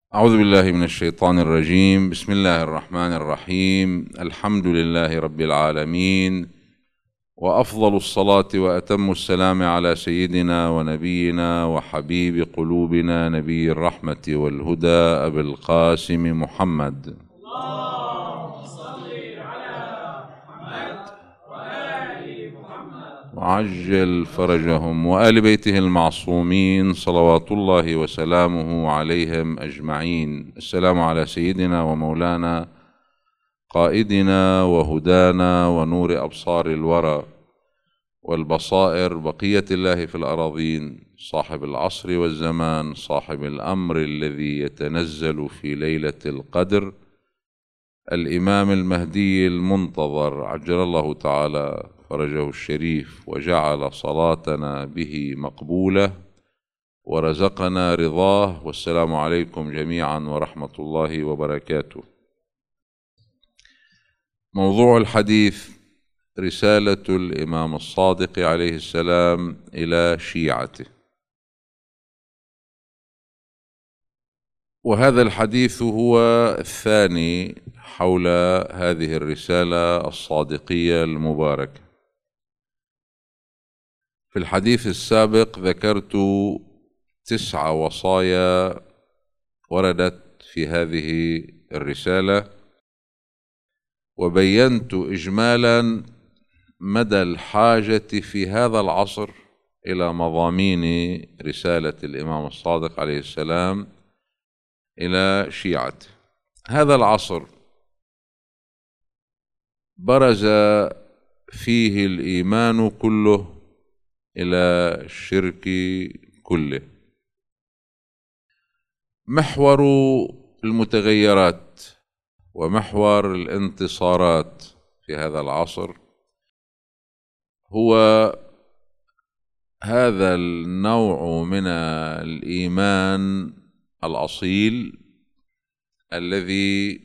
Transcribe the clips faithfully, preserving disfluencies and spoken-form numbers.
أعوذ بالله من الشيطان الرجيم. بسم الله الرحمن الرحيم. الحمد لله رب العالمين، وأفضل الصلاة وأتم السلام على سيدنا ونبينا وحبيب قلوبنا نبي الرحمة والهدى أبي القاسم محمد. اللهم صل على محمد وآل محمد وعجل فرجهم وآل بيته المعصومين صلوات الله وسلامه عليهم أجمعين. السلام على سيدنا ومولانا قائدنا وهدانا ونور أبصار الورى والبصائر بقية الله في الأراضين، صاحب العصر والزمان، صاحب الأمر الذي يتنزل في ليلة القدر، الإمام المهدي المنتظر عجل الله تعالى فرجه الشريف، وجعل صلاتنا به مقبولة ورزقنا رضاه. والسلام عليكم جميعا ورحمة الله وبركاته. موضوع الحديث رسالة الإمام الصادق عليه السلام إلى شيعته، وهذا الحديث هو الثاني حول هذه الرسالة الصادقية المباركة. في الحديث السابق ذكرت تسع وصايا وردت في هذه الرسالة، وبينت إجمالا مدى الحاجة في هذا العصر إلى مضامين رسالة الإمام الصادق عليه السلام إلى شيعته. هذا العصر برز فيه الإيمان كله إلى الشرك كله. محور المتغيرات ومحور الانتصارات في هذا العصر هو هذا النوع من الإيمان الأصيل الذي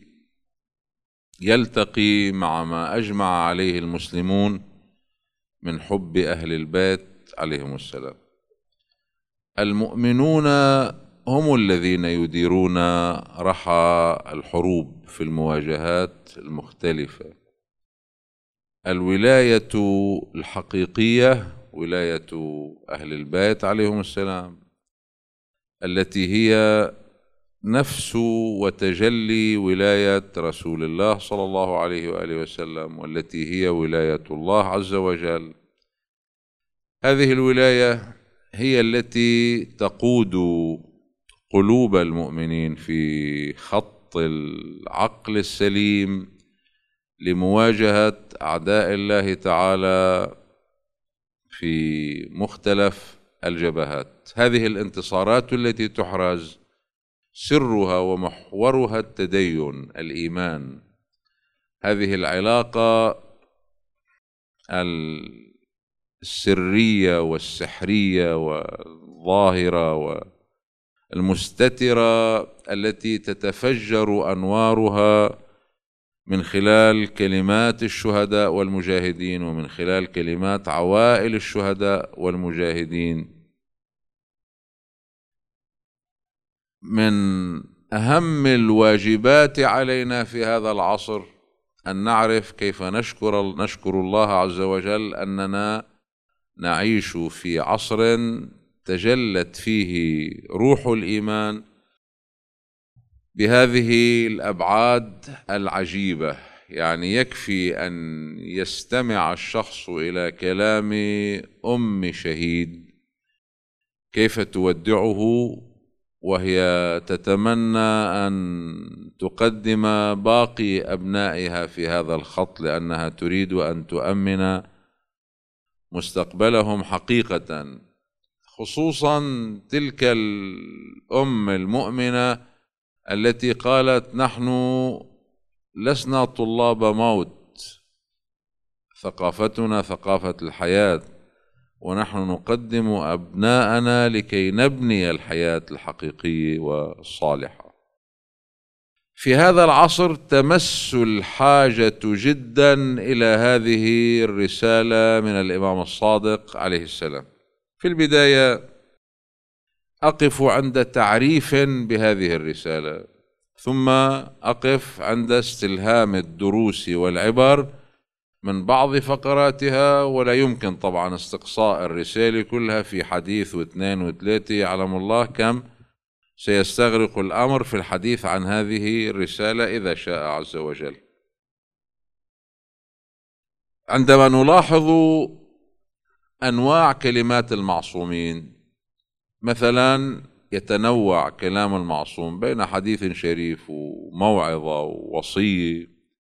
يلتقي مع ما أجمع عليه المسلمون من حب أهل البيت عليهم السلام. المؤمنون هم الذين يديرون رحى الحروب في المواجهات المختلفة. الولاية الحقيقية ولاية أهل البيت عليهم السلام، التي هي نفس وتجلي ولاية رسول الله صلى الله عليه وآله وسلم، والتي هي ولاية الله عز وجل. هذه الولاية هي التي تقود قلوب المؤمنين في خط العقل السليم لمواجهة أعداء الله تعالى في مختلف الجبهات. هذه الانتصارات التي تحرز سرها ومحورها التدين، الإيمان. هذه العلاقة السرية والسحرية والظاهرة والمستترة التي تتفجر أنوارها من خلال كلمات الشهداء والمجاهدين، ومن خلال كلمات عوائل الشهداء والمجاهدين. من أهم الواجبات علينا في هذا العصر أن نعرف كيف نشكر نشكر الله عز وجل أننا نعيش في عصر تجلت فيه روح الإيمان بهذه الأبعاد العجيبة. يعني يكفي أن يستمع الشخص إلى كلام أم شهيد كيف تودعه وهي تتمنى أن تقدم باقي أبنائها في هذا الخط، لأنها تريد أن تؤمن مستقبلهم حقيقة، خصوصا تلك الأم المؤمنة التي قالت: نحن لسنا طلاب موت، ثقافتنا ثقافة الحياة، ونحن نقدم أبناءنا لكي نبني الحياة الحقيقية والصالحة. في هذا العصر تمس الحاجة جدا إلى هذه الرسالة من الإمام الصادق عليه السلام. في البداية أقف عند تعريف بهذه الرسالة، ثم أقف عند استلهام الدروس والعبر من بعض فقراتها، ولا يمكن طبعا استقصاء الرسالة كلها في حديث واثنين وثلاثة، يعلم الله كم سيستغرق الأمر في الحديث عن هذه الرسالة إذا شاء عز وجل. عندما نلاحظ أنواع كلمات المعصومين، مثلا يتنوع كلام المعصوم بين حديث شريف وموعظة ووصية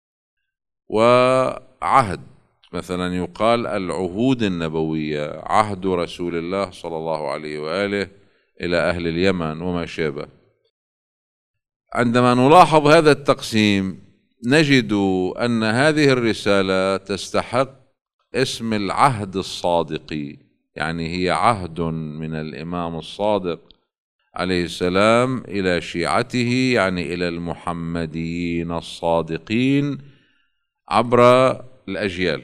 وعهد. مثلا يقال العهود النبوية، عهد رسول الله صلى الله عليه وآله إلى أهل اليمن وما شابه. عندما نلاحظ هذا التقسيم نجد أن هذه الرسالة تستحق اسم العهد الصادق، يعني هي عهد من الإمام الصادق عليه السلام إلى شيعته، يعني إلى المحمديين الصادقين عبر الأجيال.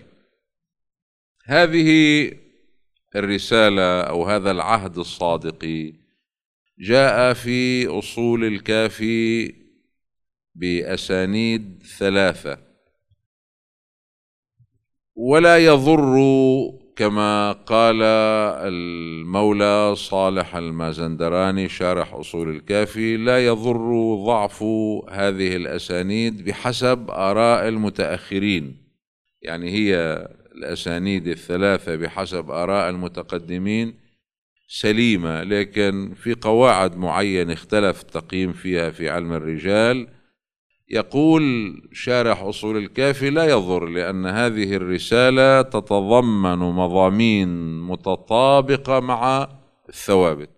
هذه الرسالة أو هذا العهد الصادق جاء في أصول الكافي بأسانيد ثلاثة، ولا يضر كما قال المولى صالح المازندراني شارح أصول الكافي، لا يضر ضعف هذه الأسانيد بحسب آراء المتأخرين، يعني هي الأسانيد الثلاثة بحسب آراء المتقدمين سليمة، لكن في قواعد معينة اختلف التقييم فيها في علم الرجال. يقول شارح أصول الكافي لا يضر، لأن هذه الرسالة تتضمن مضامين متطابقة مع الثوابت.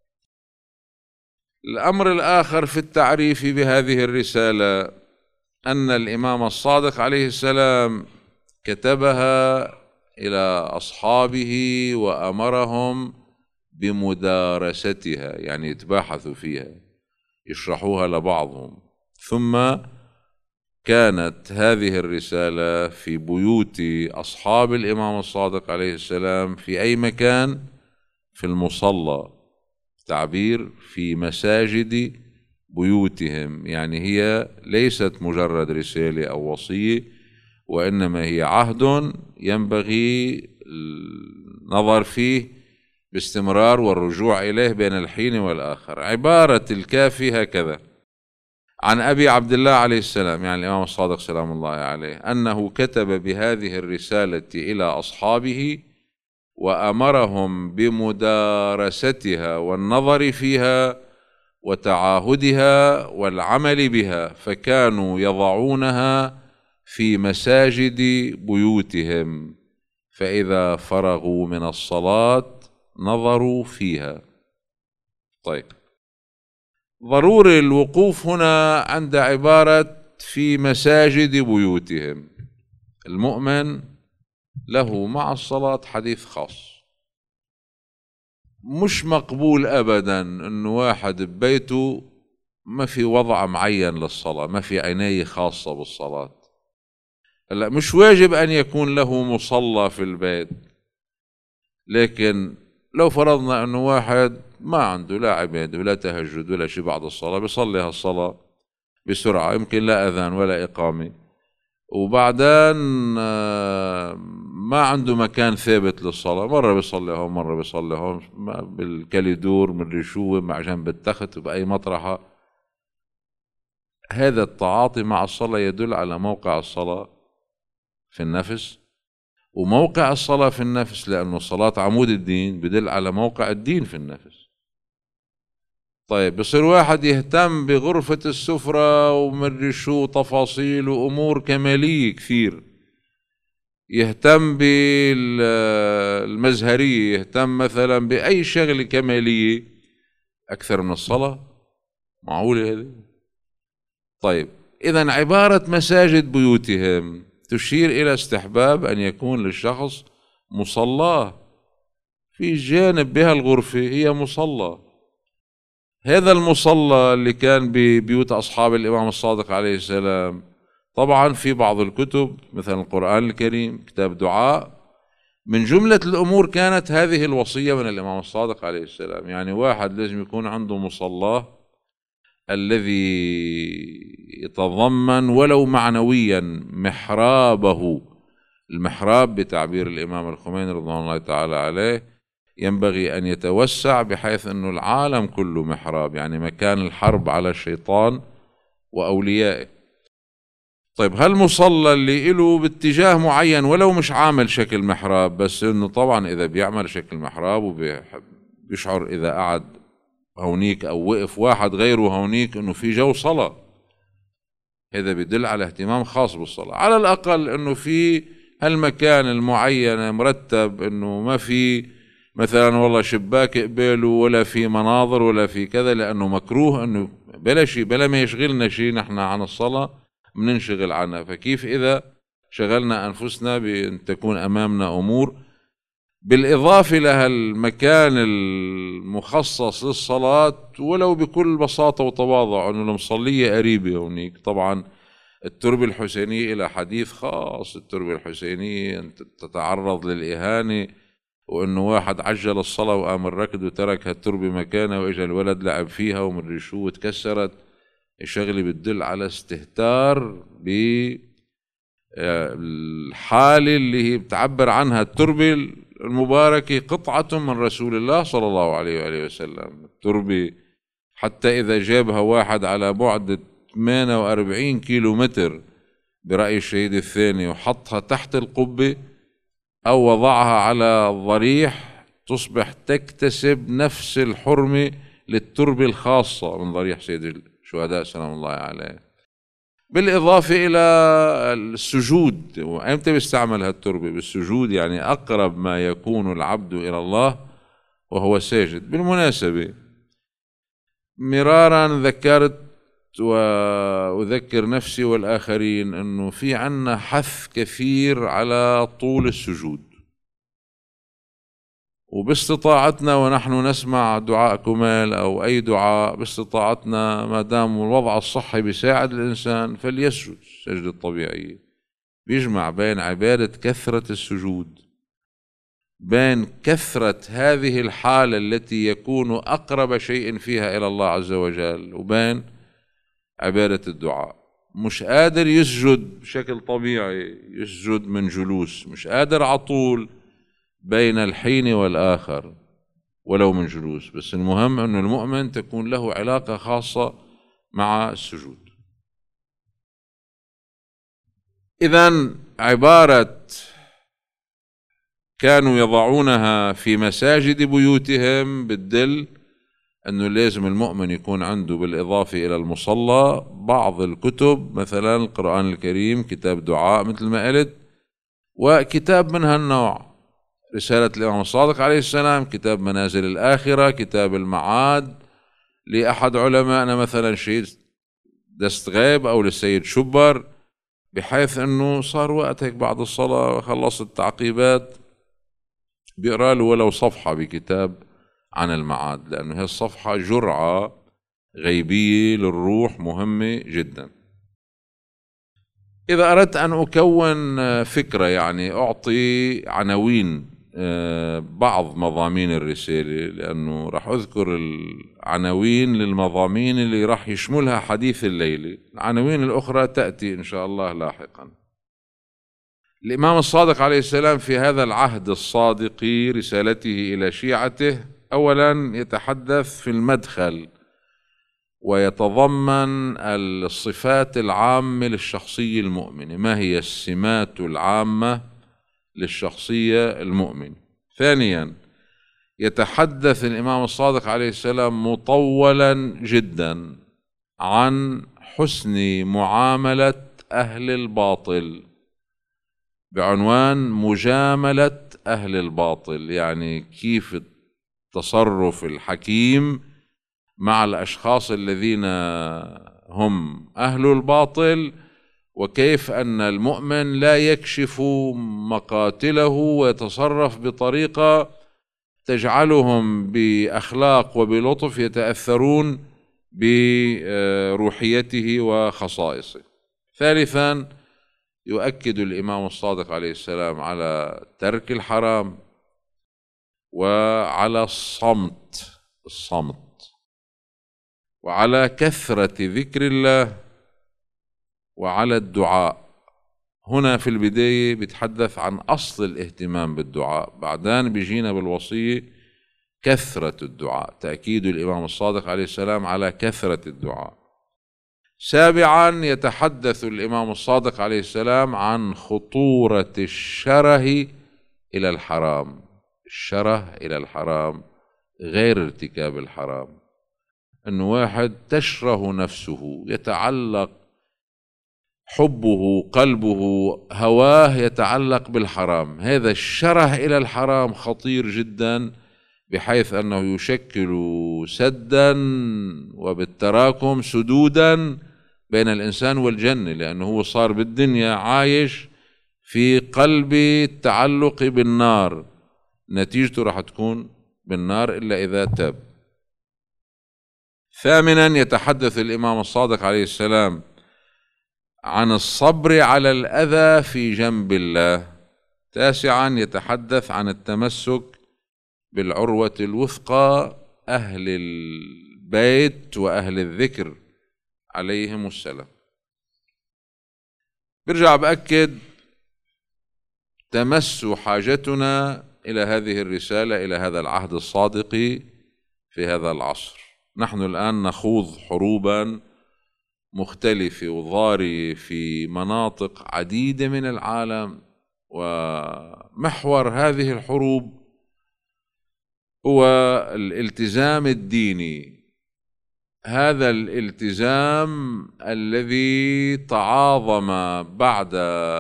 الأمر الآخر في التعريف بهذه الرسالة أن الإمام الصادق عليه السلام كتبها إلى أصحابه وأمرهم بمدارستها، يعني يتباحثوا فيها يشرحوها لبعضهم. ثم كانت هذه الرسالة في بيوت أصحاب الإمام الصادق عليه السلام في أي مكان، في المصلى، تعبير في مساجد بيوتهم، يعني هي ليست مجرد رسالة أو وصية، وإنما هي عهد ينبغي النظر فيه باستمرار والرجوع إليه بين الحين والآخر. عبارة الكافي هكذا: عن أبي عبد الله عليه السلام، يعني الإمام الصادق سلام الله عليه، أنه كتب بهذه الرسالة إلى أصحابه وأمرهم بمدارستها والنظر فيها وتعاهدها والعمل بها، فكانوا يضعونها في مساجد بيوتهم، فإذا فرغوا من الصلاة نظروا فيها. طيب، ضروري الوقوف هنا عند عبارة في مساجد بيوتهم. المؤمن له مع الصلاة حديث خاص، مش مقبول أبدا أنه واحد ببيته ما في وضع معين للصلاة، ما في عناية خاصة بالصلاة. لا، مش واجب أن يكون له مصلى في البيت، لكن لو فرضنا أنه واحد ما عنده لا عبادة ولا تهجد ولا شيء بعد الصلاة، بيصلي هالصلاة بسرعة، يمكن لا أذان ولا إقامة، وبعدين ما عنده مكان ثابت للصلاة، مرة بيصلي هون مرة بيصلي هون، بالكاليدور من رشوة مع جنب التخت وبأي مطرحة. هذا التعاطي مع الصلاة يدل على موقع الصلاة في النفس، وموقع الصلاة في النفس لأنه الصلاة عمود الدين بدل على موقع الدين في النفس. طيب، بصير واحد يهتم بغرفة السفرة ومدري شو تفاصيل وأمور كمالية كثير، يهتم بالمزهرية، يهتم مثلا بأي شغلة كمالية أكثر من الصلاة. معقولة هذه؟ طيب، إذن عبارة مساجد بيوتهم تشير إلى استحباب أن يكون للشخص مصلاه في جانب بها الغرفة، هي مصلى. هذا المصلى اللي كان ببيوت أصحاب الإمام الصادق عليه السلام، طبعا في بعض الكتب مثل القرآن الكريم كتاب دعاء من جملة الأمور كانت هذه الوصية من الإمام الصادق عليه السلام. يعني واحد لازم يكون عنده مصلاه الذي يتضمن ولو معنويا محرابه. المحراب بتعبير الإمام الخميني رضوان الله تعالى عليه ينبغي أن يتوسع بحيث أنه العالم كله محراب، يعني مكان الحرب على الشيطان وأوليائه. طيب هالمصلى اللي له باتجاه معين ولو مش عامل شكل محراب، بس انه طبعا اذا بيعمل شكل محراب وبيشعر اذا قعد هونيك او وقف واحد غيره هونيك انه في جو صلاة، هذا بيدل على اهتمام خاص بالصلاة. على الاقل انه في هالمكان المعين مرتب، انه ما في مثلا والله شباك قباله ولا في مناظر ولا في كذا، لانه مكروه انه بلا شيء بلا ما يشغلنا شيء نحن عن الصلاة مننشغل عنها. فكيف إذا شغلنا أنفسنا بأن تكون أمامنا أمور، بالإضافة لها المكان المخصص للصلاة ولو بكل بساطة وتواضع، أنه المصلية قريبة هونيك. طبعا التربة الحسينية إلى حديث خاص، التربة الحسينية أن تتعرض للإهانة، وأنه واحد عجل الصلاة وقام الركض وترك هالتربة مكانها وإجا الولد لعب فيها ومدري شو وتكسرت. الشغلة بتدل على استهتار بالحالة اللي هي بتعبر عنها التربة المباركة، قطعة من رسول الله صلى الله عليه وآله وسلم. التربة حتى إذا جابها واحد على بعد ثمانية وأربعين كيلو متر برأي الشهيد الثاني وحطها تحت القبة أو وضعها على الضريح، تصبح تكتسب نفس الحرمة للتربة الخاصة من ضريح سيد الشهداء سلام الله عليه. بالإضافة إلى السجود، وإمتى بيستعمل هالتربة؟ بالسجود، يعني أقرب ما يكون العبد إلى الله وهو ساجد. بالمناسبة مرارا ذكرت وأذكر نفسي والآخرين أنه في عنا حث كثير على طول السجود، وباستطاعتنا ونحن نسمع دعاء كمال أو أي دعاء باستطاعتنا ما دام الوضع الصحي بيساعد الإنسان فليسجد السجدة الطبيعية. بيجمع بين عبادة كثرة السجود، بين كثرة هذه الحالة التي يكون أقرب شيء فيها إلى الله عز وجل، وبين عبادة الدعاء. مش قادر يسجد بشكل طبيعي، يسجد من جلوس، مش قادر عطول بين الحين والآخر ولو من جلوس. بس المهم أن المؤمن تكون له علاقة خاصة مع السجود. إذن عبارة كانوا يضعونها في مساجد بيوتهم بتدل أنه لازم المؤمن يكون عنده بالإضافة إلى المصلى بعض الكتب، مثلا القرآن الكريم، كتاب دعاء مثل ما قلت، وكتاب من هالنوع رسالة الإمام الصادق عليه السلام، كتاب منازل الآخرة، كتاب المعاد لأحد علمائنا مثلا شهيد دستغيب أو للسيد شبر، بحيث أنه صار وقت هيك بعد الصلاة وخلص التعقيبات بيقرأ له ولو صفحة بكتاب عن المعاد، لأنه هي الصفحة جرعة غيبية للروح مهمة جدا. إذا أردت أن أكون فكرة، يعني أعطي عناوين بعض مضامين الرسالة، لأنه راح أذكر العناوين للمضامين اللي راح يشملها حديث الليلة، العناوين الأخرى تأتي إن شاء الله لاحقا. الإمام الصادق عليه السلام في هذا العهد الصادق رسالته إلى شيعته أولا يتحدث في المدخل ويتضمن الصفات العامة للشخصية المؤمنة، ما هي السمات العامة للشخصية المؤمنة. ثانيا يتحدث الإمام الصادق عليه السلام مطولا جدا عن حسن معاملة أهل الباطل بعنوان مجاملة أهل الباطل، يعني كيف التصرف الحكيم مع الأشخاص الذين هم أهل الباطل، وكيف أن المؤمن لا يكشف مقاتله ويتصرف بطريقة تجعلهم بأخلاق وبلطف يتأثرون بروحيته وخصائصه. ثالثا يؤكد الإمام الصادق عليه السلام على ترك الحرام وعلى الصمت الصمت وعلى كثرة ذكر الله وعلى الدعاء. هنا في البداية بيتحدث عن أصل الاهتمام بالدعاء، بعدين بيجينا بالوصية كثرة الدعاء، تأكيد الإمام الصادق عليه السلام على كثرة الدعاء. سابعا يتحدث الإمام الصادق عليه السلام عن خطورة الشره إلى الحرام. الشره إلى الحرام غير ارتكاب الحرام، أنه واحد تشره نفسه، يتعلق حبه قلبه هواه يتعلق بالحرام. هذا الشره إلى الحرام خطير جدا، بحيث أنه يشكل سدا وبالتراكم سدودا بين الإنسان والجنة، لأنه هو صار بالدنيا عايش في قلب التعلق بالنار، نتيجته راح تكون بالنار إلا إذا تاب. ثامنا يتحدث الإمام الصادق عليه السلام عن الصبر على الأذى في جنب الله. تاسعا يتحدث عن التمسك بالعروة الوثقى أهل البيت وأهل الذكر عليهم السلام. برجع بأكد تمس حاجتنا إلى هذه الرسالة، إلى هذا العهد الصادق في هذا العصر. نحن الآن نخوض حروبا مختلفة وضارية في مناطق عديدة من العالم، ومحور هذه الحروب هو الالتزام الديني. هذا الالتزام الذي تعاظم بعد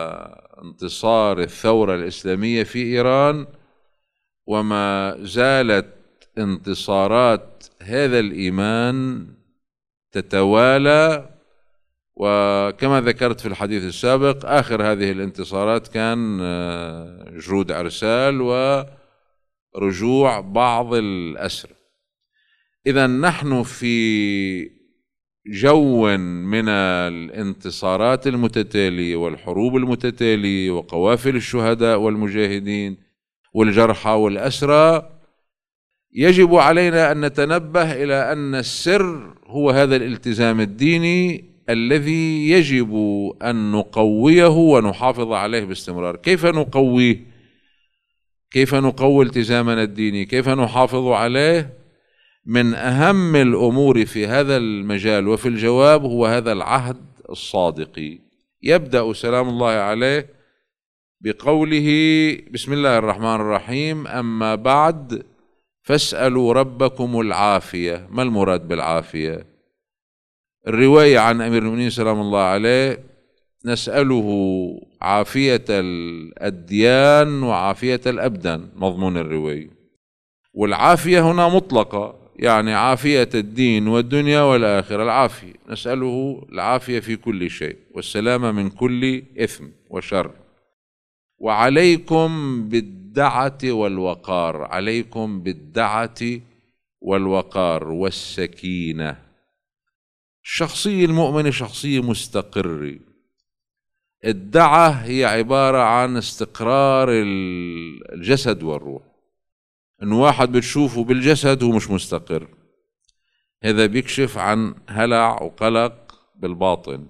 انتصار الثورة الإسلامية في إيران، وما زالت انتصارات هذا الإيمان تتوالى. وكما ذكرت في الحديث السابق، آخر هذه الانتصارات كان جرود عرسال ورجوع بعض الأسرى. إذن نحن في جو من الانتصارات المتتالية والحروب المتتالية وقوافل الشهداء والمجاهدين والجرحى والأسرى. يجب علينا أن نتنبه إلى أن السر هو هذا الالتزام الديني الذي يجب أن نقويه ونحافظ عليه باستمرار. كيف نقويه؟ كيف نقوي التزامنا الديني؟ كيف نحافظ عليه؟ من أهم الأمور في هذا المجال وفي الجواب هو هذا العهد الصادق. يبدأ سلام الله عليه بقوله: بسم الله الرحمن الرحيم، أما بعد فاسألوا ربكم العافية. ما المراد بالعافية؟ الرواية عن أمير المؤمنين سلام الله عليه: نسأله عافية الأديان وعافية الأبدان، مضمون الرواية. والعافية هنا مطلقة، يعني عافية الدين والدنيا والآخرة، العافية. نسأله العافية في كل شيء والسلامة من كل إثم وشر. وعليكم بالدعة والوقار، عليكم بالدعة والوقار والسكينة. الشخصية المؤمنة شخصية مستقرة. الدعة هي عبارة عن استقرار الجسد والروح. إن واحد بتشوفه بالجسد هو مش مستقر، هذا بيكشف عن هلع وقلق بالباطن.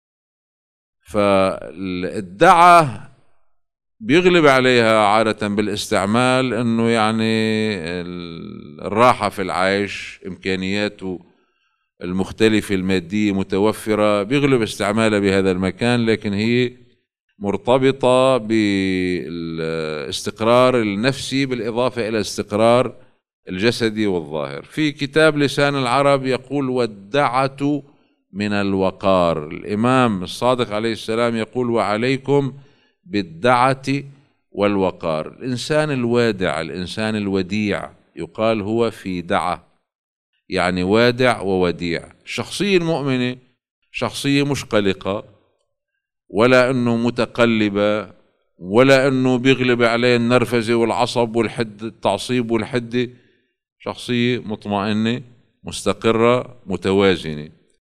فالدعة بيغلب عليها عادة بالاستعمال إنه يعني الراحة في العيش، إمكانياته المختلفة المادية متوفرة، بيغلب استعمالها بهذا المكان، لكن هي مرتبطة بالاستقرار النفسي بالإضافة إلى الاستقرار الجسدي والظاهر. في كتاب لسان العرب يقول: والدعة من الوقار. الإمام الصادق عليه السلام يقول: وعليكم بالدعة والوقار. الإنسان الوادع، الإنسان الوديع، يقال هو في دعة، يعني وادع ووديع. الشخصية المؤمنة شخصية مش قلقة، ولا أنه متقلبة، ولا أنه بيغلب عليه النرفزة والعصب والحد، التعصيب والحدة. شخصية مطمئنة مستقرة متوازنة.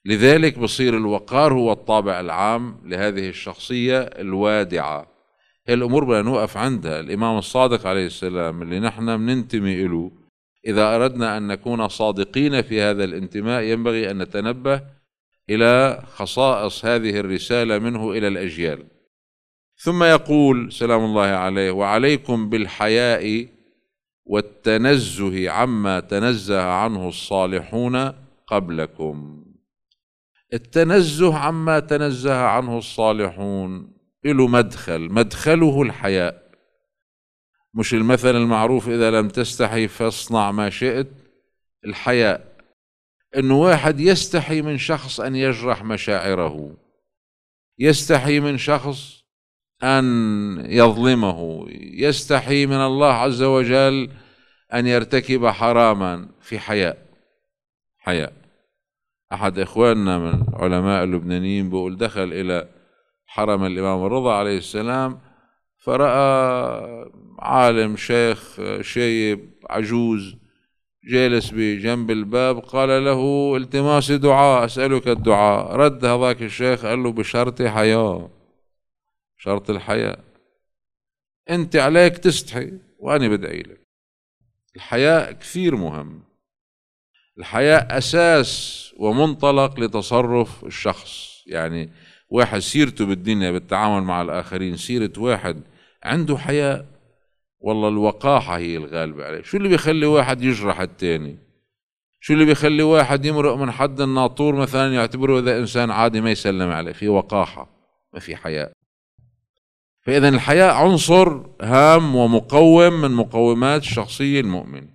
لذلك بصير الوقار هو الطابع العام لهذه الشخصية الوادعة. هي الأمور بدنا نوقف عندها. الإمام الصادق عليه السلام اللي نحن بننتمي إله، إذا أردنا أن نكون صادقين في هذا الانتماء ينبغي أن نتنبه إلى خصائص هذه الرسالة منه إلى الأجيال. ثم يقول سلام الله عليه: وعليكم بالحياء والتنزه عما تنزه عنه الصالحون قبلكم. التنزه عما تنزه عنه الصالحون له مدخل، مدخله الحياء. مش المثل المعروف إذا لم تستحي فاصنع ما شئت؟ الحياء إنه واحد يستحي من شخص أن يجرح مشاعره، يستحي من شخص أن يظلمه، يستحي من الله عز وجل أن يرتكب حراما. في حياء. حياء. أحد إخواننا من علماء اللبنانيين بيقول دخل إلى حرم الإمام الرضا عليه السلام فرأى عالم شيخ شيب عجوز جالس بجنب الباب، قال له: التماس دعاء، أسألك الدعاء. رد هذاك الشيخ قال له: بشرط حياء، شرط الحياء، أنت عليك تستحي وأنا بدعي لك. الحياء كثير مهم. الحياء أساس ومنطلق لتصرف الشخص. يعني واحد سيرته بالدنيا بالتعامل مع الآخرين سيرة واحد عنده حياء، والله الوقاحة هي الغالبة عليه. شو اللي بيخلي واحد يجرح التاني؟ شو اللي بيخلي واحد يمرق من حد الناطور مثلا يعتبره إذا إنسان عادي ما يسلم عليه؟ في وقاحة، ما في حياء. فإذا الحياء عنصر هام ومقوم من مقومات الشخصية المؤمن.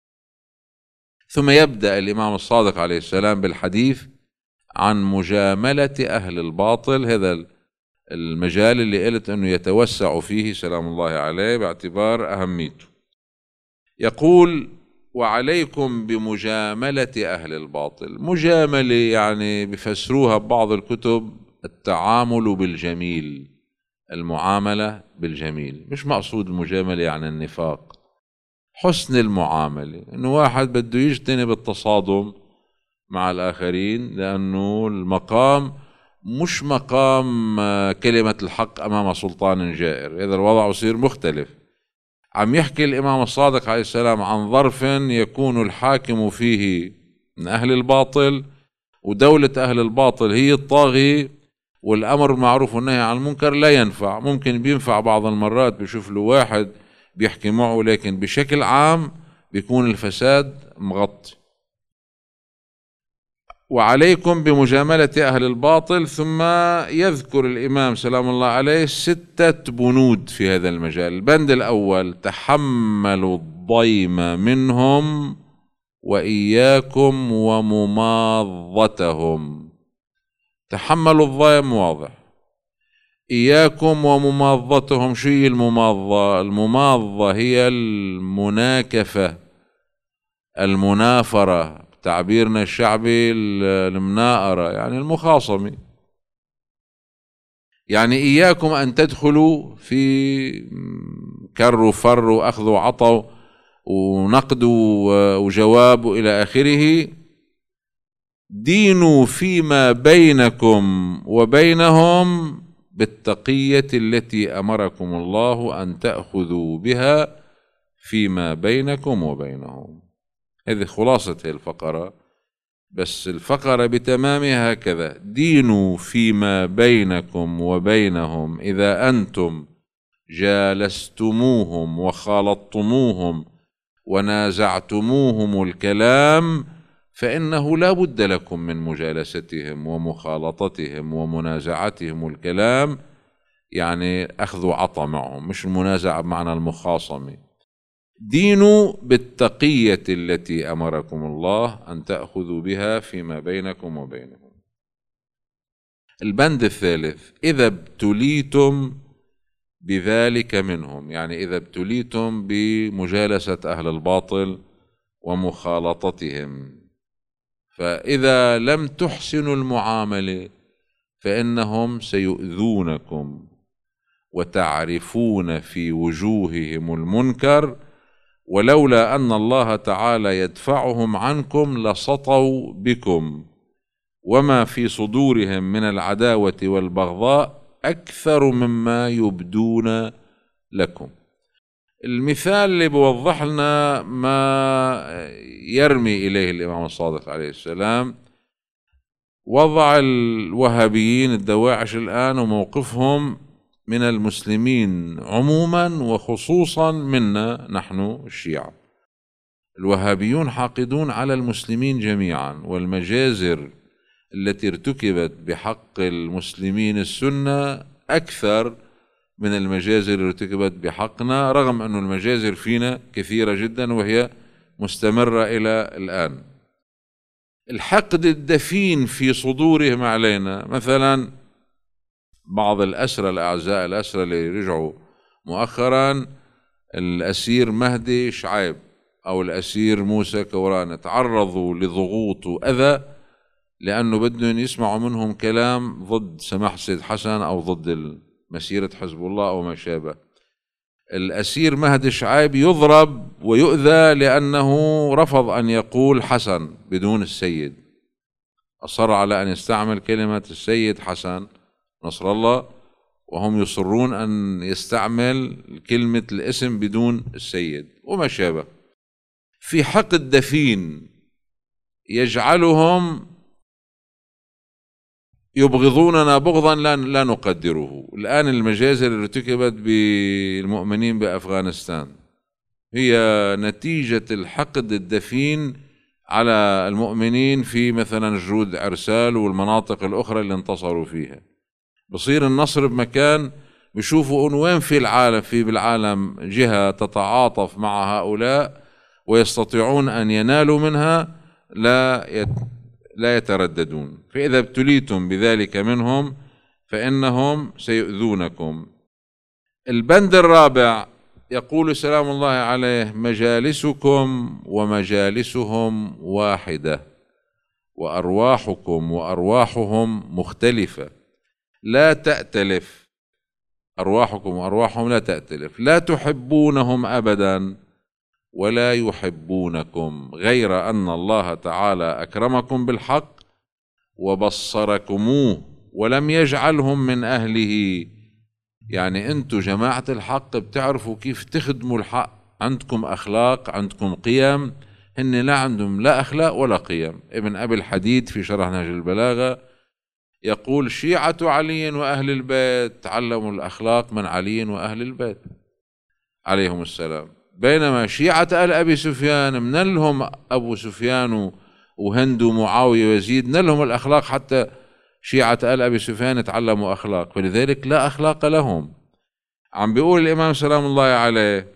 ثم يبدأ الإمام الصادق عليه السلام بالحديث عن مجاملة أهل الباطل. هذا المجال اللي قلت أنه يتوسع فيه سلام الله عليه باعتبار أهميته. يقول: وعليكم بمجاملة أهل الباطل. مجاملة يعني بفسروها ببعض الكتب التعامل بالجميل، المعاملة بالجميل. مش مقصود المجاملة يعني النفاق، حسن المعاملة. إنه واحد بده يجتنب التصادم مع الآخرين، لأنه المقام مش مقام كلمة الحق أمام سلطان جائر، هذا الوضع يصير مختلف. عم يحكي الإمام الصادق عليه السلام عن ظرف يكون الحاكم فيه من أهل الباطل، ودولة أهل الباطل هي الطاغي، والأمر المعروف والنهي عن المنكر لا ينفع. ممكن بينفع بعض المرات، بيشوف له واحد بيحكي معه، لكن بشكل عام بيكون الفساد مغطي. وعليكم بمجاملة أهل الباطل. ثم يذكر الإمام سلام الله عليه ستة بنود في هذا المجال. البند الأول: تحملوا الضيم منهم وإياكم ومماضتهم. تحملوا الضيم واضح، إياكم ومماضتهم. شو هي المماضة؟ المماضة هي المناكفة، المنافرة، تعبيرنا الشعبي المناءرة، يعني المخاصمة. يعني إياكم أن تدخلوا في كر وفر وأخذ وعطوا ونقد وجواب إلى آخره. دينوا فيما بينكم وبينهم بالتقية التي أمركم الله أن تأخذوا بها فيما بينكم وبينهم. هذه خلاصة الفقرة، بس الفقرة بتمامها هكذا: دينوا فيما بينكم وبينهم. إذا أنتم جالستموهم وخالطتموهم ونازعتموهم الكلام فإنه لا بد لكم من مجالستهم ومخالطتهم ومنازعتهم الكلام، يعني أخذ وعطى معهم، مش المنازعة بمعنى المخاصمة. دينوا بالتقية التي أمركم الله أن تأخذوا بها فيما بينكم وبينهم. البند الثالث: إذا ابتليتم بذلك منهم، يعني إذا ابتليتم بمجالسة أهل الباطل ومخالطتهم، فإذا لم تحسنوا المعاملة فإنهم سيؤذونكم وتعرفون في وجوههم المنكر، ولولا أن الله تعالى يدفعهم عنكم لسطوا بكم وما في صدورهم من العداوة والبغضاء أكثر مما يبدون لكم. المثال اللي بوضح لنا ما يرمي إليه الإمام الصادق عليه السلام وضع الوهابيين الدواعش الآن وموقفهم من المسلمين عموما وخصوصا منا نحن الشيعة. الوهابيون حاقدون على المسلمين جميعا، والمجازر التي ارتكبت بحق المسلمين السنة أكثر من المجازر اللي ارتكبت بحقنا، رغم أن المجازر فينا كثيرة جدا وهي مستمرة إلى الآن. الحقد الدفين في صدورهم علينا، مثلا بعض الأسرى الأعزاء الأسرى اللي رجعوا مؤخرا، الأسير مهدي شعيب أو الأسير موسى كوران، تعرضوا لضغوط وأذى لأنه بدهم يسمعوا منهم كلام ضد سماحة السيد حسن أو ضد مسيرة حزب الله أو ما شابه. الأسير مهدي شعيب يضرب ويؤذى لأنه رفض أن يقول حسن بدون السيد، أصر على أن يستعمل كلمة السيد حسن نصر الله، وهم يصرون أن يستعمل كلمة الاسم بدون السيد وما شابه. في حقد دفين يجعلهم يبغضوننا بغضا لا, لا نقدره. الآن المجازر اللي ارتكبت بالمؤمنين بأفغانستان هي نتيجة الحقد الدفين على المؤمنين في مثلا جرود عرسال والمناطق الأخرى اللي انتصروا فيها. بصير النصر بمكان بيشوفوا أن وين في العالم في بالعالم جهة تتعاطف مع هؤلاء ويستطيعون أن ينالوا منها، لا يت لا يترددون. فإذا ابتليتم بذلك منهم فإنهم سيؤذونكم. البند الرابع يقول سلام الله عليه: مجالسكم ومجالسهم واحدة وأرواحكم وأرواحهم مختلفة لا تأتلف. أرواحكم وأرواحهم لا تأتلف، لا تحبونهم أبدا ولا يحبونكم، غير أن الله تعالى أكرمكم بالحق وبصركموه ولم يجعلهم من أهله. يعني أنتم جماعة الحق بتعرفوا كيف تخدموا الحق، عندكم أخلاق، عندكم قيم، هن لا عندهم لا أخلاق ولا قيم. ابن أبي الحديد في شرح نهج البلاغة يقول: شيعة علي وأهل البيت تعلموا الأخلاق من علي وأهل البيت عليهم السلام، بينما شيعة آل أبي سفيان من لهم أبو سفيان وهند ومعاوية ويزيد نلهم الأخلاق، حتى شيعة آل أبي سفيان تعلموا أخلاق، فلذلك لا أخلاق لهم. عم بيقول الإمام سلام الله عليه: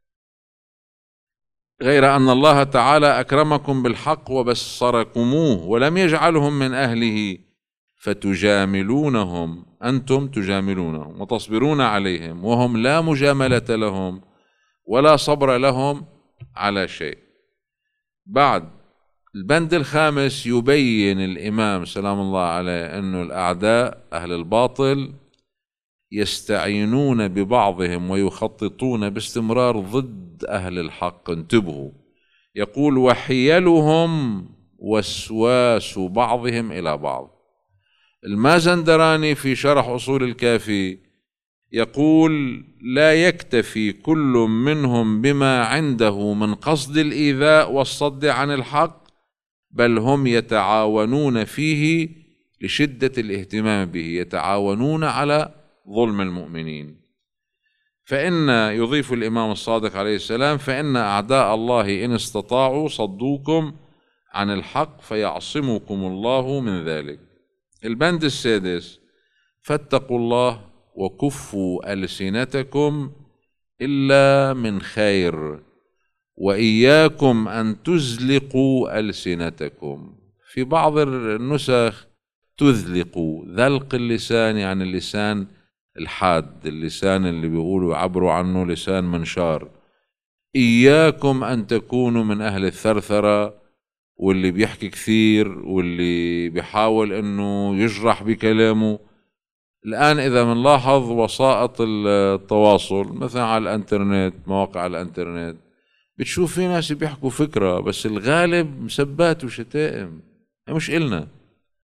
غير أن الله تعالى أكرمكم بالحق وبصركموه ولم يجعلهم من أهله فتجاملونهم، أنتم تجاملونهم وتصبرون عليهم وهم لا مجاملة لهم ولا صبر لهم على شيء. بعد البند الخامس يبين الإمام سلام الله عليه أنه الأعداء أهل الباطل يستعينون ببعضهم ويخططون باستمرار ضد أهل الحق. انتبهوا، يقول: وحيلهم وسواس بعضهم إلى بعض. المازندراني في شرح أصول الكافي يقول: لا يكتفي كل منهم بما عنده من قصد الإيذاء والصد عن الحق، بل هم يتعاونون فيه لشدة الاهتمام به، يتعاونون على ظلم المؤمنين. فإن يضيف الإمام الصادق عليه السلام: فإن أعداء الله إن استطاعوا صدوكم عن الحق فيعصمكم الله من ذلك. البند السادس: فاتقوا الله وكفوا ألسنتكم إلا من خير وإياكم أن تزلقوا ألسنتكم. في بعض النسخ تذلقوا، ذلق اللسان يعني اللسان الحاد، اللسان اللي بيقولوا عبروا عنه لسان منشار. إياكم أن تكونوا من أهل الثرثرة واللي بيحكي كثير واللي بيحاول أنه يجرح بكلامه. الآن إذا منلاحظ وسائط التواصل مثلا على الانترنت، مواقع الانترنت، بتشوف في ناس بيحكوا فكرة بس الغالب مسبات وشتائم، مش إلنا.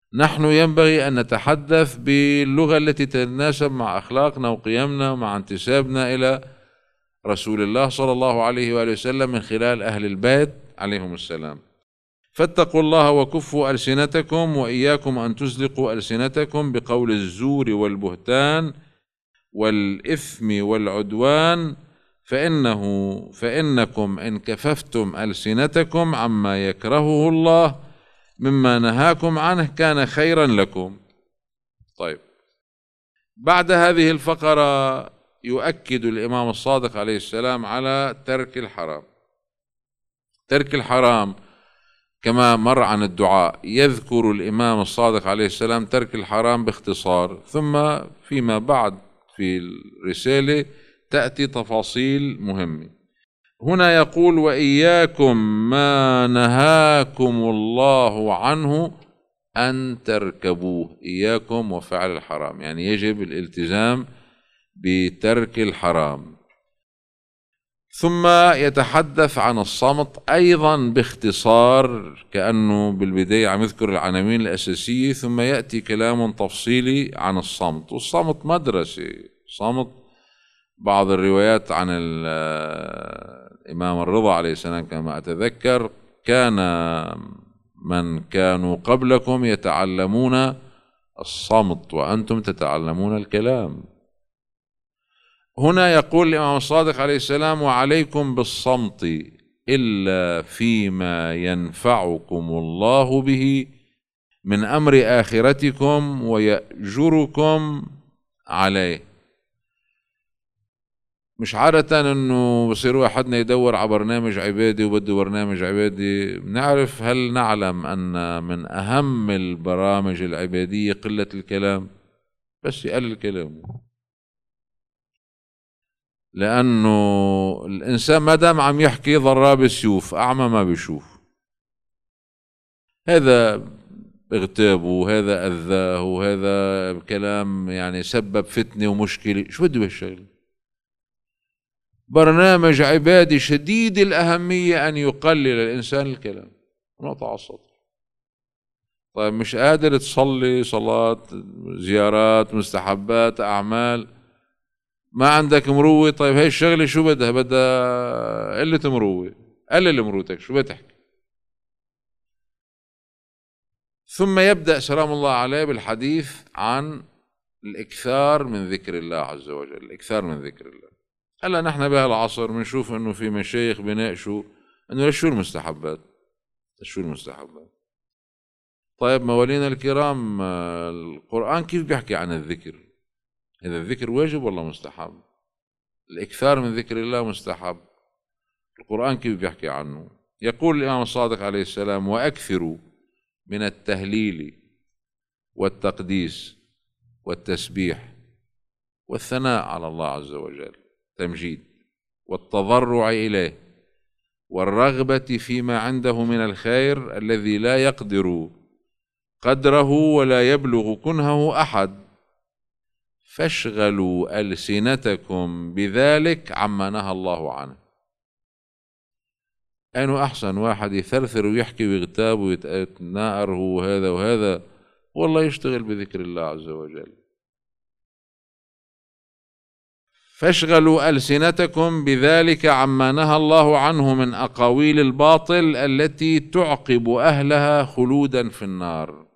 نحن ينبغي أن نتحدث باللغة التي تتناسب مع أخلاقنا وقيمنا ومع انتسابنا إلى رسول الله صلى الله عليه وآله وسلم من خلال أهل البيت عليهم السلام. فاتقوا الله وكفوا ألسنتكم، وإياكم أن تزلقوا ألسنتكم بقول الزور والبهتان والإثم والعدوان، فإنه فإنكم إن كففتم ألسنتكم عما يكرهه الله مما نهاكم عنه كان خيرا لكم. طيب، بعد هذه الفقرة يؤكد الإمام الصادق عليه السلام على ترك الحرام. ترك الحرام كما مر عن الدعاء، يذكر الإمام الصادق عليه السلام ترك الحرام باختصار، ثم فيما بعد في الرسالة تأتي تفاصيل مهمة. هنا يقول: وإياكم ما نهاكم الله عنه أن تركبوه. إياكم وفعل الحرام، يعني يجب الالتزام بترك الحرام. ثم يتحدث عن الصمت أيضا باختصار، كأنه بالبداية عم يذكر العناوين الأساسية، ثم يأتي كلام تفصيلي عن الصمت. والصمت مدرسة. صمت بعض الروايات عن الإمام الرضا عليه السلام كما أتذكر: كان من كانوا قبلكم يتعلمون الصمت وأنتم تتعلمون الكلام. هنا يقول الإمام الصادق عليه السلام: وعليكم بالصمت إلا فيما ينفعكم الله به من أمر آخرتكم ويأجركم عليه. مش عادة انه بصير واحدنا يدور على برنامج عبادي وبده برنامج عبادي. بنعرف، هل نعلم ان من اهم البرامج العبادية قلة الكلام؟ بس يقلل كلامه، لانه الانسان ما دام عم يحكي ضراب السيوف، اعمى ما بيشوف. هذا اغتابه، هذا اذاه، وهذا كلام يعني سبب فتنة ومشكلة. شو بده بهالشغله؟ برنامج عبادي شديد الأهمية أن يقلل الإنسان الكلام، نقطة على السطر. طيب، مش قادر تصلي صلاة، زيارات، مستحبات، أعمال، ما عندك مروة. طيب، هاي الشغلة شو بدها؟ بدها قلة مروة. قلل مروتك، شو بتحكي؟ ثم يبدأ سلام الله عليه بالحديث عن الإكثار من ذكر الله عز وجل. الإكثار من ذكر الله. هلا نحن بهالعصر بنشوف انه في مشايخ بناقشوا انه لشو المستحبات؟ لشو المستحبات؟ طيب موالينا الكرام، القرآن كيف بيحكي عن الذكر؟ إذا الذكر واجب ولا مستحب؟ الإكثار من ذكر الله مستحب. القرآن كيف بيحكي عنه؟ يقول الإمام الصادق عليه السلام: وأكثروا من التهليل والتقديس والتسبيح والثناء على الله عز وجل، تمجيد، والتضرع إليه، والرغبة فيما عنده من الخير الذي لا يقدر قدره ولا يبلغ كنهه أحد، فاشغلوا ألسنتكم بذلك عما نهى الله عنه. أنه أحسن واحد يثرثر ويحكي ويغتاب ويتناقر هو هذا وهذا، والله يشتغل بذكر الله عز وجل. فاشغلوا ألسنتكم بذلك عما نهى الله عنه من أقاويل الباطل التي تعقب أهلها خلودا في النار.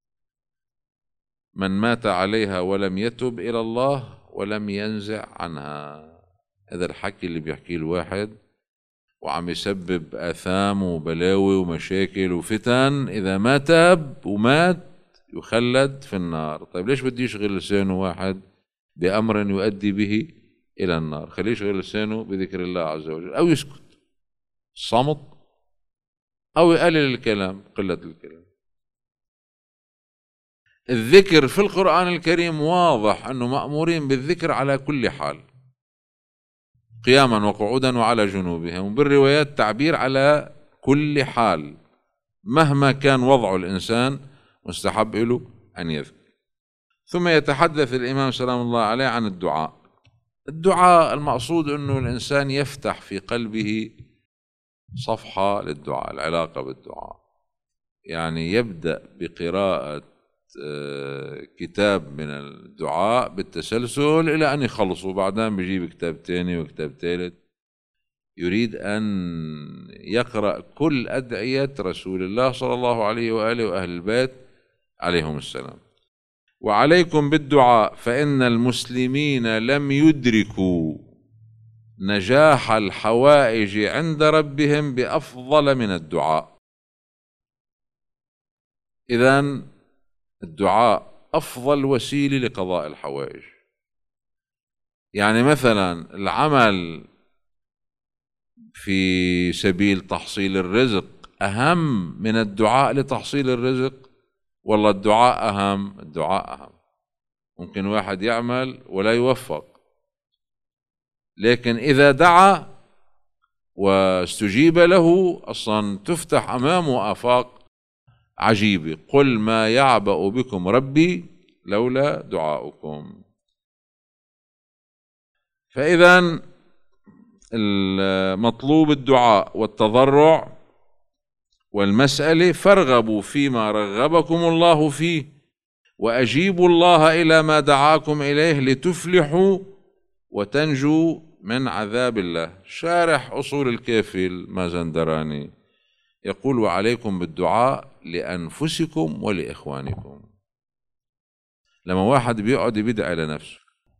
من مات عليها ولم يتب إلى الله ولم ينزع عنها. هذا الحكي اللي بيحكيه الواحد وعم يسبب آثام وبلاوي ومشاكل وفتن، إذا ما تاب ومات يخلد في النار. طيب ليش بدي يشغل لسانه واحد بأمر يؤدي به إلى النار؟ خليه يشغل لسانه بذكر الله عز وجل، أو يسكت صمت، أو يقلل الكلام، قلة الكلام. الذكر في القرآن الكريم واضح أنه مأمورين بالذكر على كل حال، قياما وقعودا وعلى جنوبهم، وبالروايات تعبير على كل حال مهما كان وضع الإنسان مستحب له أن يذكر. ثم يتحدث الإمام سلام الله عليه عن الدعاء. الدعاء المقصود أنه الإنسان يفتح في قلبه صفحة للدعاء، العلاقة بالدعاء، يعني يبدأ بقراءة كتاب من الدعاء بالتسلسل إلى أن يخلصوا، بعدين بيجيب كتاب تاني وكتاب ثالث. يريد أن يقرأ كل أدعية رسول الله صلى الله عليه وآله وأهل البيت عليهم السلام. وعليكم بالدعاء فإن المسلمين لم يدركوا نجاح الحوائج عند ربهم بأفضل من الدعاء. إذن الدعاء أفضل وسيلة لقضاء الحوائج. يعني مثلا العمل في سبيل تحصيل الرزق أهم من الدعاء لتحصيل الرزق، والله الدعاء أهم؟ الدعاء أهم. ممكن واحد يعمل ولا يوفق، لكن إذا دعا واستجيب له أصلا تفتح أمامه آفاق عجيبة. قل ما يعبأ بكم ربي لولا دعاؤكم. فإذا المطلوب الدعاء والتضرع والمسألة، فارغبوا فيما رغبكم الله فيه وأجيبوا الله إلى ما دعاكم إليه لتفلحوا وتنجوا من عذاب الله. شارح أصول الكافي المازندراني يقول: وعليكم بالدعاء لأنفسكم ولإخوانكم. لما واحد بيقعد بيدعي لنفسه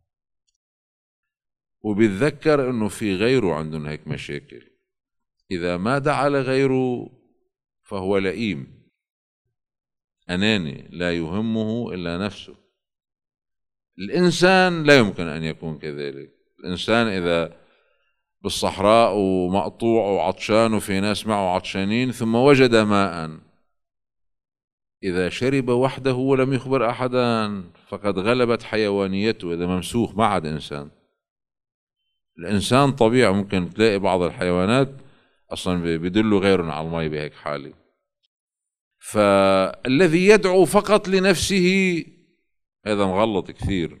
وبيتذكر انه في غيره عندهم هيك مشاكل، اذا ما دعا لغيره فهو لئيم اناني لا يهمه الا نفسه. الانسان لا يمكن ان يكون كذلك. الانسان اذا بالصحراء ومقطوع وعطشان وفي ناس معه عطشانين ثم وجد ماء، اذا شرب وحده ولم يخبر احدا فقد غلبت حيوانيته. اذا ممسوخ ما عاد انسان. الإنسان طبيعي ممكن تلاقي بعض الحيوانات أصلا بيدلوا غيرهم على المي بهيك حالة. فالذي يدعو فقط لنفسه هذا مغلط كثير،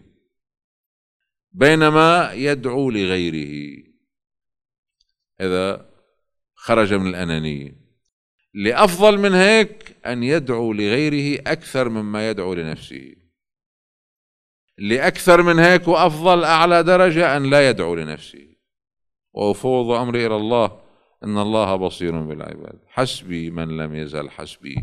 بينما يدعو لغيره هذا خرج من الأنانية. لأفضل من هيك أن يدعو لغيره أكثر مما يدعو لنفسه. لأكثر من هيك وأفضل أعلى درجة أن لا يدعو لنفسه. وأفوض أمري إلى الله إن الله بصير بالعباد. حسبي من لم يزل حسبي.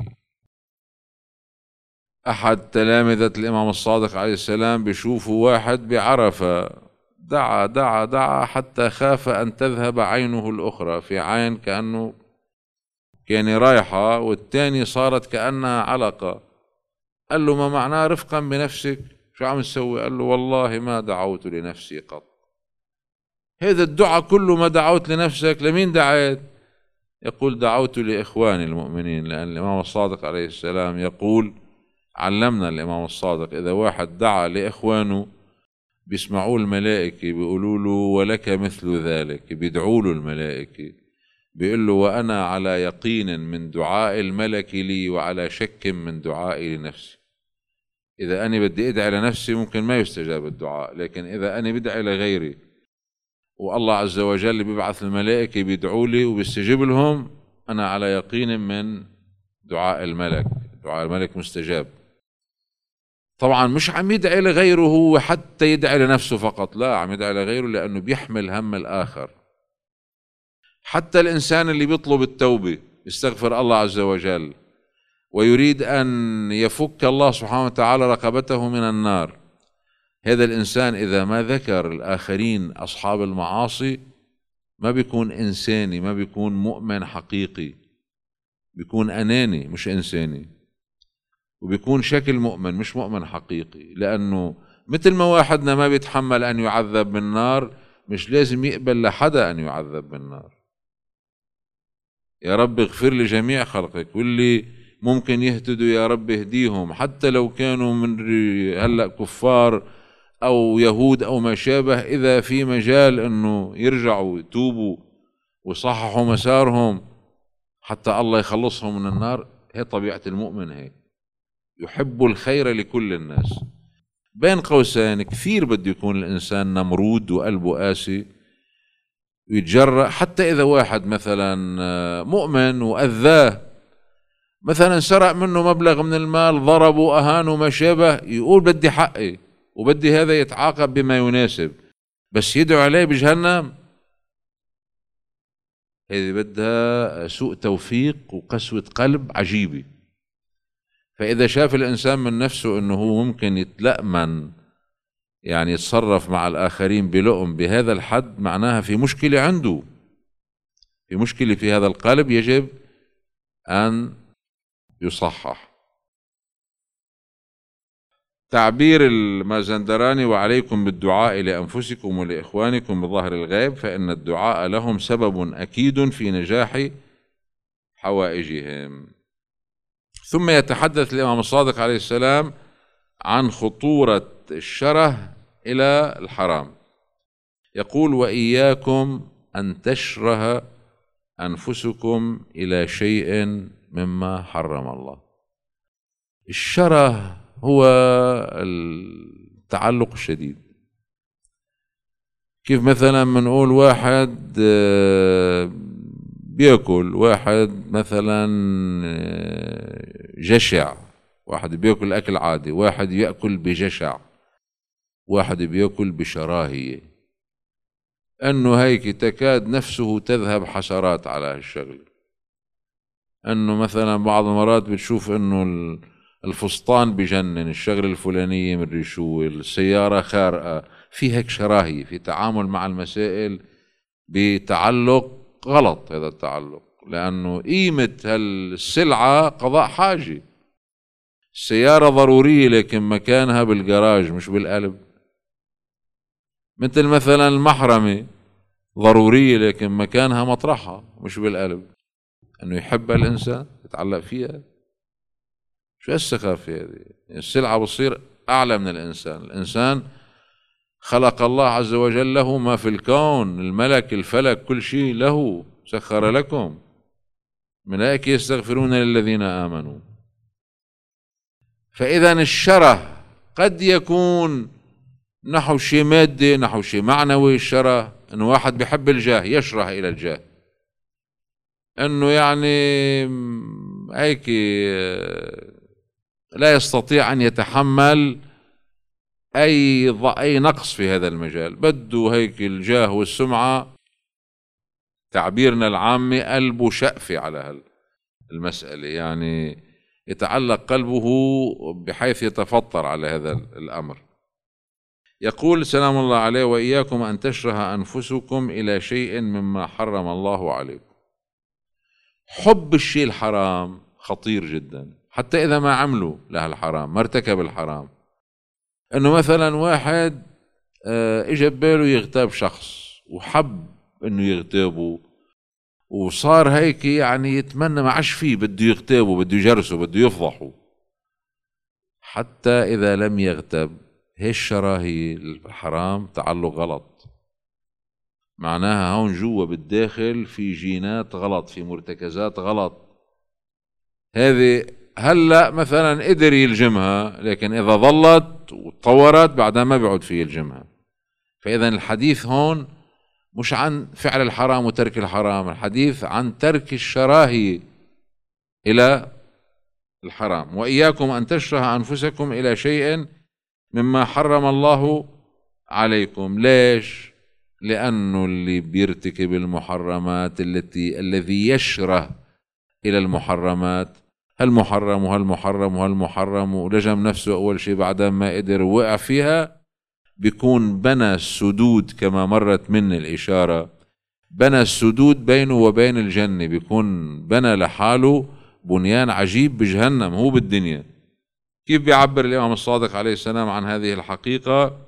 أحد تلامذة الإمام الصادق عليه السلام بيشوفوا واحد بعرفة دعا دعا دعا حتى خاف أن تذهب عينه الأخرى. في عين كأنه كان رايحة والتاني صارت كأنها علقة. قال له: ما معناه رفقا بنفسك؟ شو عم تسوي؟ قال له: والله ما دعوت لنفسي قط. هذا الدعاء كله ما دعوت لنفسك، لمين دعيت؟ يقول: دعوت لإخواني المؤمنين. لأن الإمام الصادق عليه السلام يقول، علمنا الإمام الصادق، إذا واحد دعا لإخوانه بيسمعوا الملائكة بيقولوا له ولك مثل ذلك، بيدعوا له الملائكة بيقول له: وأنا على يقين من دعاء الملك لي وعلى شك من دعائي لنفسي. إذا أنا بدي أدعي لنفسي ممكن ما يستجاب الدعاء، لكن إذا أنا بدعي لغيري والله عز وجل بيبعث الملائكة بيدعوا لي وبيستجيب لهم، أنا على يقين من دعاء الملك. دعاء الملك مستجاب. طبعا مش عم يدعي لغيره هو حتى يدعي لنفسه فقط، لا، عم يدعي لغيره لأنه بيحمل هم الآخر. حتى الإنسان اللي بيطلب التوبة يستغفر الله عز وجل ويريد أن يفك الله سبحانه وتعالى رقبته من النار، هذا الإنسان إذا ما ذكر الآخرين أصحاب المعاصي ما بيكون إنساني، ما بيكون مؤمن حقيقي، بيكون أناني مش إنساني، وبيكون شكل مؤمن مش مؤمن حقيقي. لأنه مثل ما واحدنا ما بيتحمل أن يعذب بالنار مش لازم يقبل لحدا أن يعذب بالنار. يا رب اغفر لجميع خلقك، واللي ممكن يهتدوا يا رب اهديهم، حتى لو كانوا من هلأ كفار أو يهود أو ما شابه. إذا في مجال أنه يرجعوا يتوبوا ويصححوا مسارهم حتى الله يخلصهم من النار، هي طبيعة المؤمن، هيك يحب الخير لكل الناس. بين قوسين كثير بده يكون الإنسان نمرود وقلبه قاسي ويتجرأ، حتى إذا واحد مثلا مؤمن وأذاه مثلا سرق منه مبلغ من المال، ضربه أهانه ما شابه، يقول بدي حقي وبدي هذا يتعاقب بما يناسب، بس يدعو عليه بجهنم. هذه بدها سوء توفيق وقسوة قلب عجيبة. فإذا شاف الإنسان من نفسه أنه هو ممكن يتلأمن، يعني يتصرف مع الآخرين بلؤم بهذا الحد، معناها في مشكلة عنده، في مشكلة في هذا القلب يجب أن يصحح. تعبير المازندراني: وعليكم بالدعاء لأنفسكم ولإخوانكم بظهر الغيب، فإن الدعاء لهم سبب أكيد في نجاح حوائجهم. ثم يتحدث الإمام الصادق عليه السلام عن خطورة الشره إلى الحرام، يقول: وإياكم أن تشره أنفسكم إلى شيء مما حرم الله. الشره هو التعلق الشديد. كيف مثلا منقول واحد بيأكل، واحد مثلا جشع، واحد بيأكل أكل عادي، واحد يأكل بجشع، واحد بيأكل بشراهية، أنه هيك تكاد نفسه تذهب حسرات على هالشغل. أنه مثلا بعض المرات بتشوف أنه الفستان بجنن، الشغل الفلانية من ريشوة، السيارة خارقة، في هيك شراهية في تعامل مع المسائل بتعلق غلط. هذا التعلق لأنه قيمة هالسلعة قضاء حاجة. السيارة ضرورية لكن مكانها بالجراج مش بالقلب. مثل مثلا المحرمة ضرورية لكن مكانها مطرحها مش بالقلب. أنه يحب الإنسان يتعلق فيها. شو السخافة هذه؟ السلعة بتصير أعلى من الإنسان. الإنسان خلق الله عز وجل له ما في الكون، الملك، الفلك، كل شيء له، سخر لكم. ملائكة يستغفرون للذين آمنوا. فإذا الشره قد يكون نحو شيء مادي، نحو شيء معنوي. الشره انه واحد بيحب الجاه، يشره الى الجاه، انه يعني هيك لا يستطيع ان يتحمل اي اي نقص في هذا المجال، بده هيك الجاه والسمعه. تعبيرنا العامي قلبه شقفه على المساله، يعني يتعلق قلبه بحيث يتفطر على هذا الامر. يقول سلام الله عليه: وإياكم أن تشره أنفسكم إلى شيء مما حرم الله عليكم. حب الشيء الحرام خطير جدا، حتى إذا ما عملوا له الحرام، ما ارتكب الحرام. إنه مثلا واحد إجا بباله يغتاب شخص وحب إنه يغتابه، وصار هيك يعني يتمنى ما عاش فيه، بده يغتابه، بده يجرسه، بده يفضحه. حتى إذا لم يغتب، هي الشراهية الحرام تعلق غلط، معناها هون جوا بالداخل في جينات غلط، في مرتكزات غلط. هذه هلأ مثلا قدر يلجمها، لكن إذا ظلت وتطورت بعدها ما بيعود فيه يلجمها. فإذا الحديث هون مش عن فعل الحرام وترك الحرام، الحديث عن ترك الشراهية إلى الحرام. وإياكم أن تشره أنفسكم إلى شيء مما حرم الله عليكم. ليش؟ لأنه اللي بيرتكب المحرمات، التي الذي يشره إلى المحرمات، هالمحرم وهالمحرم وهالمحرم، ولجم نفسه أول شيء، بعدين ما قدر وقع فيها، بيكون بنى السدود كما مرت من الإشارة، بنى السدود بينه وبين الجنة، بيكون بنى لحاله بنيان عجيب بجهنم هو بالدنيا. كيف بيعبر الإمام الصادق عليه السلام عن هذه الحقيقة؟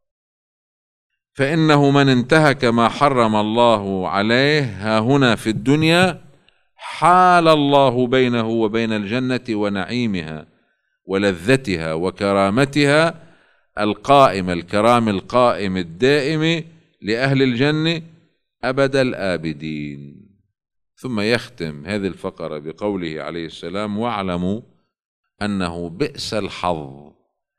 فإنه من انتهك ما حرم الله عليه ها هنا في الدنيا، حال الله بينه وبين الجنة ونعيمها ولذتها وكرامتها القائمة، الكرام القائم الدائم لأهل الجنة أبد الآبدين. ثم يختم هذه الفقرة بقوله عليه السلام: واعلموا أنه بئس الحظ.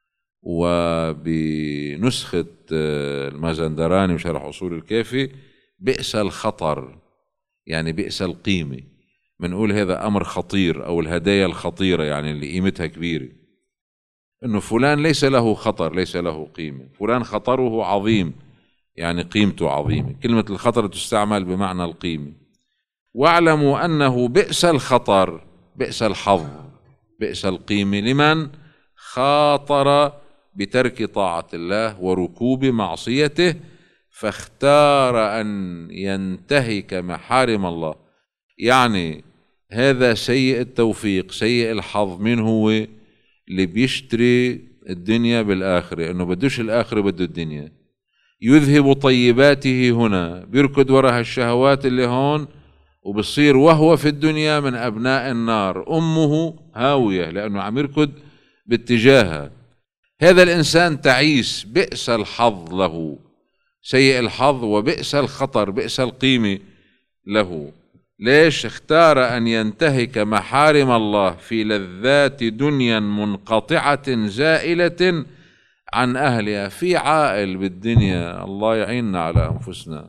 وبنسخة المازندراني وشرح أصول الكافي: بئس الخطر، يعني بئس القيمة. بنقول هذا أمر خطير، أو الهدايا الخطيرة يعني اللي قيمتها كبيرة، إنه فلان ليس له خطر، ليس له قيمة، فلان خطره عظيم يعني قيمته عظيمة. كلمة الخطر تستعمل بمعنى القيمة. واعلموا أنه بئس الخطر، بئس الحظ، بئس القيمة لمن خاطر بترك طاعة الله وركوب معصيته، فاختار أن ينتهك محارم الله. يعني هذا سيء التوفيق، سيء الحظ. من هو؟ اللي بيشتري الدنيا بالآخرة، إنه بدوش الآخرة بده الدنيا، يذهب طيباته هنا، بيركض وراء الشهوات اللي هون، وبصير وهو في الدنيا من أبناء النار، أمه هاوية لأنه عم يركض باتجاهها. هذا الإنسان تعيس، بئس الحظ له، سيء الحظ وبئس الخطر، بئس القيمة له. ليش؟ اختار أن ينتهك محارم الله في لذات دنيا منقطعة زائلة عن أهلها. في عائل بالدنيا، الله يعيننا على أنفسنا،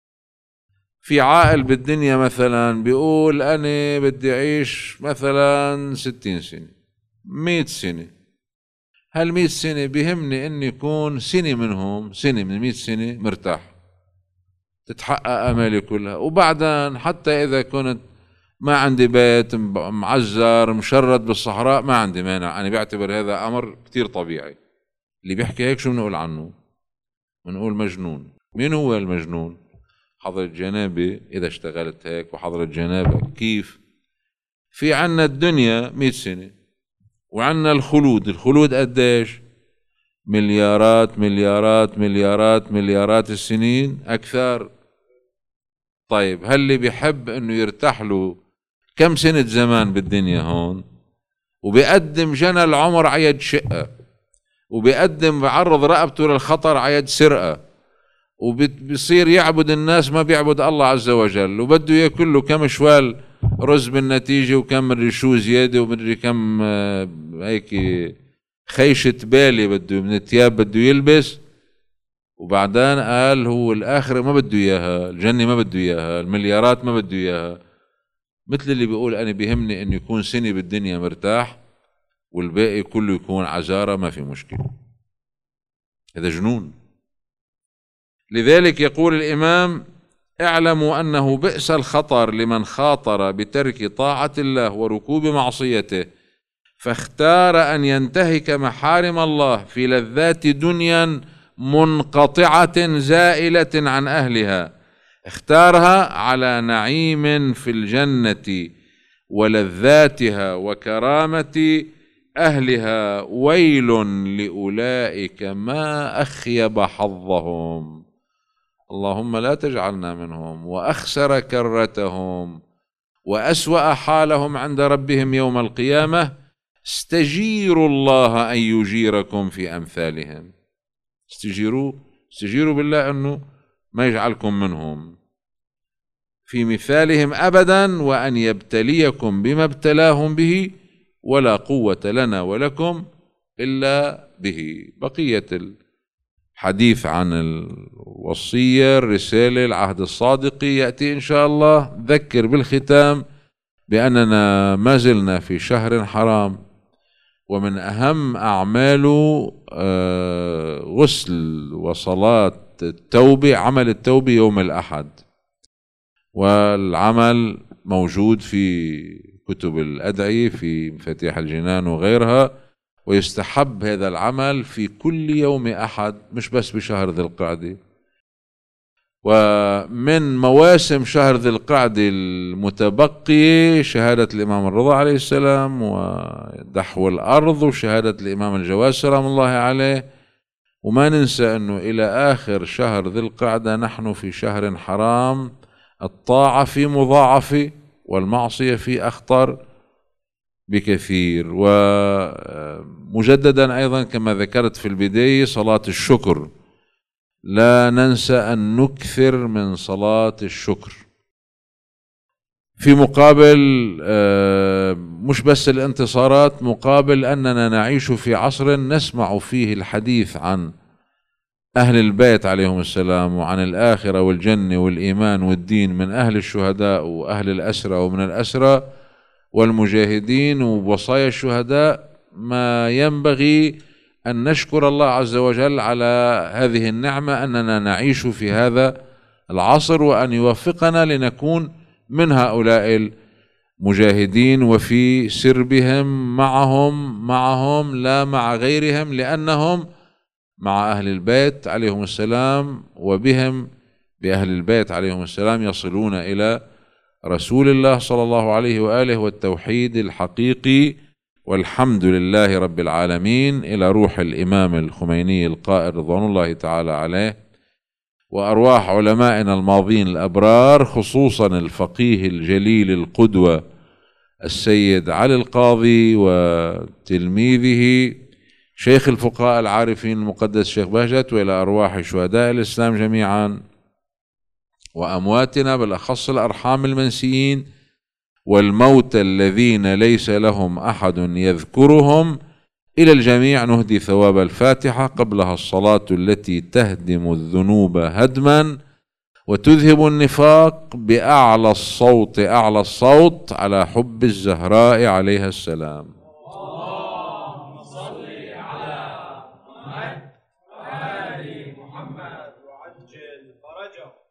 في عائل بالدنيا مثلا بيقول أنا بدي أعيش مثلا ستين سنة، مئة سنة. هالمئة سنة بيهمني أن يكون سنة منهم، سنة من مئة سنة مرتاح، تتحقق أمالي كلها. وبعدين حتى إذا كنت ما عندي بيت معزر مشرد بالصحراء ما عندي مانع، أنا بعتبر هذا أمر كتير طبيعي. اللي بيحكي هيك شو بنقول عنه؟ بنقول مجنون. مين هو المجنون؟ حضرة جنابي إذا اشتغلت هيك، وحضرة جنابك كيف؟ في عنا الدنيا مئة سنة، وعنا الخلود. الخلود قديش؟ مليارات مليارات مليارات مليارات السنين، أكثر. طيب هل اللي بيحب إنه يرتاح له كم سنة زمان بالدنيا هون، وبيقدم جنى العمر عيد شقة، وبيقدم بعرض رقبته للخطر عيد سرقة، وبيصير يعبد الناس ما بيعبد الله عز وجل، وبده ياكل له كم شوال رز بالنتيجة، وكم ريشو زيادة، ومدري كم هيك خيشة بالي بده من الثياب بده يلبس. وبعدين قال هو الآخرة ما بده إياها، الجنة ما بده إياها، المليارات ما بده إياها. مثل اللي بيقول أنا بيهمني إنه يكون سنة بالدنيا مرتاح والباقي كله يكون عزارة ما في مشكلة. هذا جنون. لذلك يقول الإمام: اعلموا أنه بئس الخطر لمن خاطر بترك طاعة الله وركوب معصيته، فاختار أن ينتهك محارم الله في لذات دنيا منقطعة زائلة عن أهلها، اختارها على نعيم في الجنة ولذاتها وكرامة أهلها. ويل لأولئك ما أخيب حظهم، اللهم لا تجعلنا منهم، وأخسر كرتهم، وأسوأ حالهم عند ربهم يوم القيامة. استجيروا الله أن يجيركم في أمثالهم. استجيروا استجيروا بالله أنه ما يجعلكم منهم في مثالهم أبدا، وأن يبتليكم بما ابتلاهم به، ولا قوة لنا ولكم إلا به. بقية الحديث عن الوصية، الرسالة، العهد الصادق يأتي إن شاء الله. ذكر بالختام بأننا ما زلنا في شهر حرام، ومن أهم أعماله غسل وصلاة التوبة، عمل التوبة يوم الأحد، والعمل موجود في كتب الأدعية في مفاتيح الجنان وغيرها. ويستحب هذا العمل في كل يوم أحد، مش بس بشهر ذي القعدة. ومن مواسم شهر ذي القعدة المتبقية شهادة الإمام الرضا عليه السلام، ودحو الأرض، وشهادة الإمام الجواد سلام الله عليه. وما ننسى أنه إلى آخر شهر ذي القعدة نحن في شهر حرام، الطاعة في مضاعفة والمعصية في أخطر بكثير. ومجددا أيضا كما ذكرت في البداية صلاة الشكر، لا ننسى أن نكثر من صلاة الشكر. في مقابل مش بس الانتصارات، مقابل أننا نعيش في عصر نسمع فيه الحديث عن أهل البيت عليهم السلام وعن الآخرة والجنة والإيمان والدين من أهل الشهداء وأهل الأسرى ومن الأسرى والمجاهدين ووصايا الشهداء، ما ينبغي أن نشكر الله عز وجل على هذه النعمة أننا نعيش في هذا العصر، وأن يوفقنا لنكون من هؤلاء المجاهدين وفي سربهم معهم معهم لا مع غيرهم، لأنهم مع أهل البيت عليهم السلام وبهم بأهل البيت عليهم السلام يصلون إلى رسول الله صلى الله عليه وآله والتوحيد الحقيقي. والحمد لله رب العالمين. إلى روح الإمام الخميني القائد رضوان الله تعالى عليه، وأرواح علمائنا الماضين الأبرار، خصوصا الفقيه الجليل القدوة السيد علي القاضي وتلميذه شيخ الفقهاء العارفين المقدس شيخ بهجت، وإلى أرواح شهداء الإسلام جميعا وأمواتنا بالأخص الأرحام المنسيين والموتى الذين ليس لهم أحد يذكرهم. إلى الجميع نهدي ثواب الفاتحة قبلها الصلاة التي تهدم الذنوب هدما وتذهب النفاق بأعلى الصوت أعلى الصوت على حب الزهراء عليها السلام. اللهم صل على محمد وآل محمد وعجل فرجه.